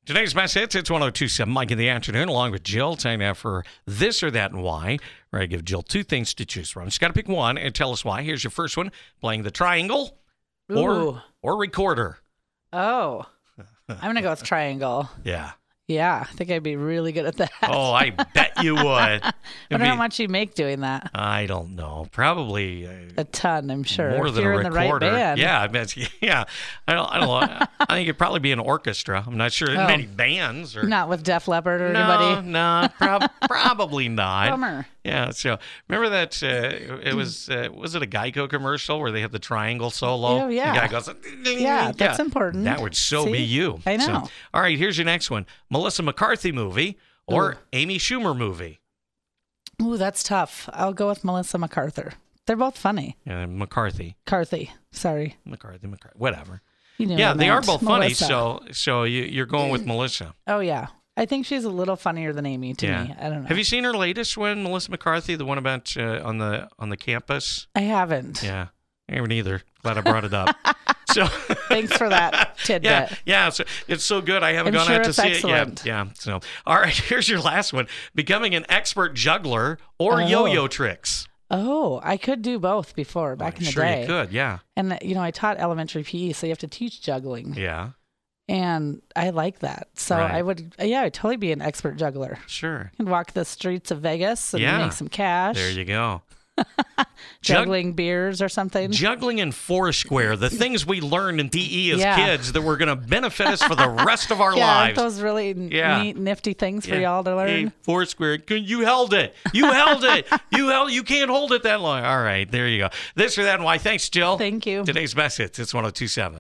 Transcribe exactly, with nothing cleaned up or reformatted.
Today's best hits, it's one oh two point seven Mike in the afternoon, along with Jill, time now for This or That and Why, where I give Jill two things to choose from. She's got to pick one and tell us why. Here's your first one, playing the triangle or Ooh. or recorder. Oh, I'm going to go with triangle. Yeah. Yeah, I think I'd be really good at that. Oh, I bet you would. I wonder how much you make doing that. I don't know. Probably uh, a ton, I'm sure. More if than you're a in recorder. the right band. Yeah, I bet. Yeah, I don't. I don't know. I think it'd probably be an orchestra. I'm not sure. Oh. Many bands or Not with Def Leppard or no, anybody. no, prob- probably not. Bummer. Yeah. So remember that uh, it was uh, was it a Geico commercial where they had the triangle solo? Oh, yeah. The guy goes. Yeah, that's important. That would so See? be you. I know. So, all right. Here's your next one: Melissa McCarthy movie or Ooh. Amy Schumer movie. Ooh, that's tough. I'll go with Melissa MacArthur. They're both funny. Uh, McCarthy. Carthy. Sorry. McCarthy. McCarthy. Whatever. You knew Yeah, what I they are meant. both funny. Melissa. So, so you, you're going with Melissa. Oh, yeah. I think she's a little funnier than Amy to Yeah. me. I don't know. Have you seen her latest one, Melissa McCarthy, the one about uh, on the on the campus? I haven't. Yeah, I haven't either. Glad I brought it up. So Thanks for that tidbit. yeah, yeah. So it's so good. I haven't I'm gone sure out to it's see excellent. it yet. Yeah. So all right, here's your last one: becoming an expert juggler or Oh. yo-yo tricks. Oh, I could do both before back I'm in the sure day. you could. Yeah. And you know, I taught elementary P E, so you have to teach juggling, Yeah. and I like that. So Right. I would, yeah, I'd totally be an expert juggler. Sure. And walk the streets of Vegas and Yeah. make some cash. There you go. Jug- juggling beers or something. Juggling in Foursquare, the things we learned in P E as Yeah. kids that were going to benefit us for the rest of our yeah, aren't lives. those really n- Yeah. neat, nifty things for Yeah. y'all to learn? Hey, Foursquare, you held it. You held it. You held. You can't hold it that long. All right, there you go. This or that and why. Thanks, Jill. Thank you. Today's best hits. It's one oh two point seven.